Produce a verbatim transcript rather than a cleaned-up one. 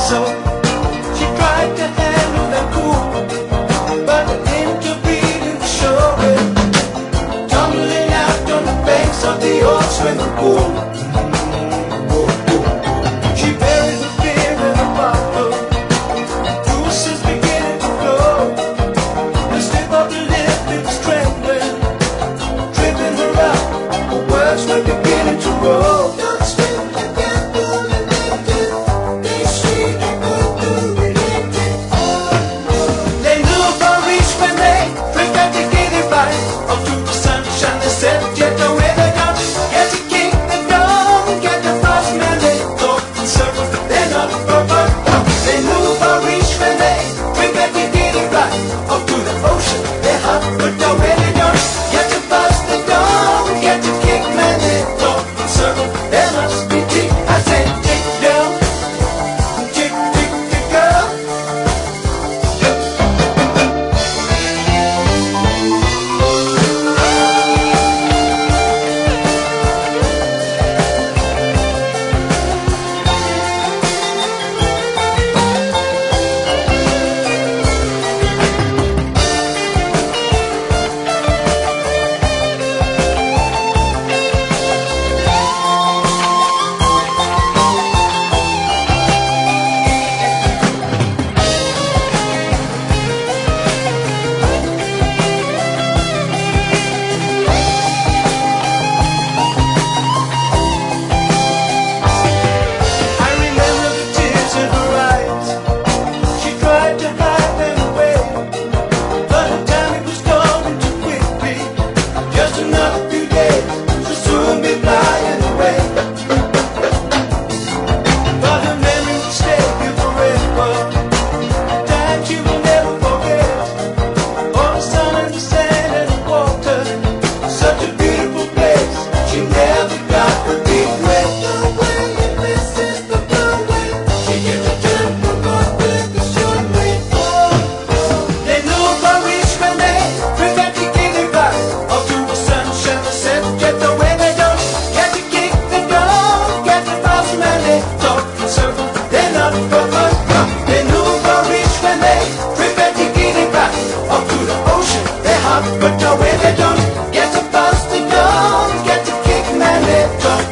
so she tried to handle them cool, but the inconvenience showing, tumbling out on the banks of the old swimming pool. She buried the fear in a bottle, juices beginning to flow. The slip of the lip, it was trembling, tripping her up, her words were beginning to roll. But no way they don't get to bust, they don't get to kick, man, they don't.